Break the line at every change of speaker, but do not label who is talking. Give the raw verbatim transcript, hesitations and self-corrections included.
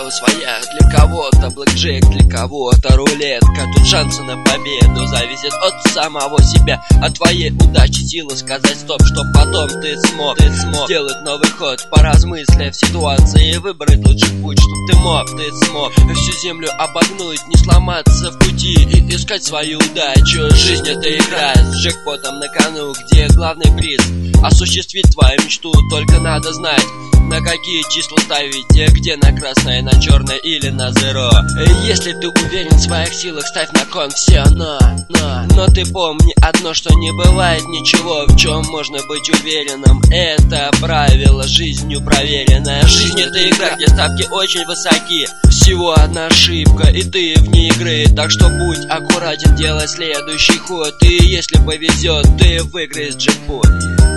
правила своя. Для кого-то блэкджек, для кого-то рулетка. Тут шансы на победу зависят от самого себя, от твоей удачи, силы сказать стоп, чтоб потом ты смог, ты смог сделать новый ход, поразмысляя в ситуации, выбрать лучший путь, чтоб ты мог, ты смог всю землю обогнуть, не сломаться в пути и искать свою удачу. Жизнь — это игра с джекпотом на кону, где главный приз — осуществить твою мечту. Только надо знать, на какие числа ставить, где на красное, на черное или на зеро. Если ты уверен в своих силах, ставь на кон все, но, но, но ты помни одно, что не бывает ничего, в чем можно быть уверенным. Это правило жизнью проверенное. Жизнь — это игра, где ставки очень высоки. Всего одна ошибка, и ты вне игры. Так что будь аккуратен, делай следующий ход. И если повезет, ты выиграешь джекпот.